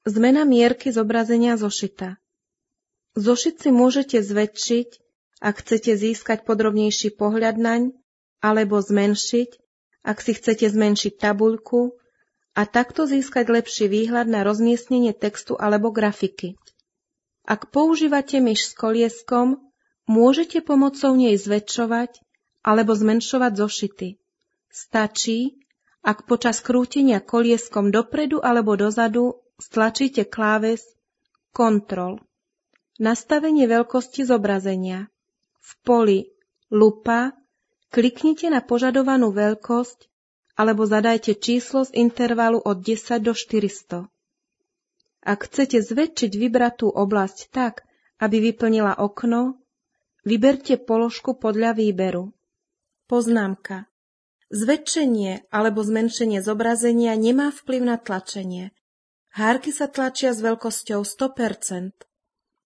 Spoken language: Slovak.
Zmena mierky zobrazenia zošita. Zošit si môžete zväčšiť, ak chcete získať podrobnejší pohľad naň, alebo zmenšiť, ak si chcete zmenšiť tabuľku, a takto získať lepší výhľad na rozmiestnenie textu alebo grafiky. Ak používate myš s kolieskom, môžete pomocou nej zväčšovať alebo zmenšovať zošity. Stačí, ak počas krútenia kolieskom dopredu alebo dozadu stlačíte kláves Ctrl. Nastavenie veľkosti zobrazenia. V poli lupa kliknite na požadovanú veľkosť alebo zadajte číslo z intervalu od 10 do 400. Ak chcete zväčšiť vybratú oblasť tak, aby vyplnila okno, vyberte položku podľa výberu. Poznámka. Zväčšenie alebo zmenšenie zobrazenia nemá vplyv na tlačenie. Hárky sa tlačia s veľkosťou 100%.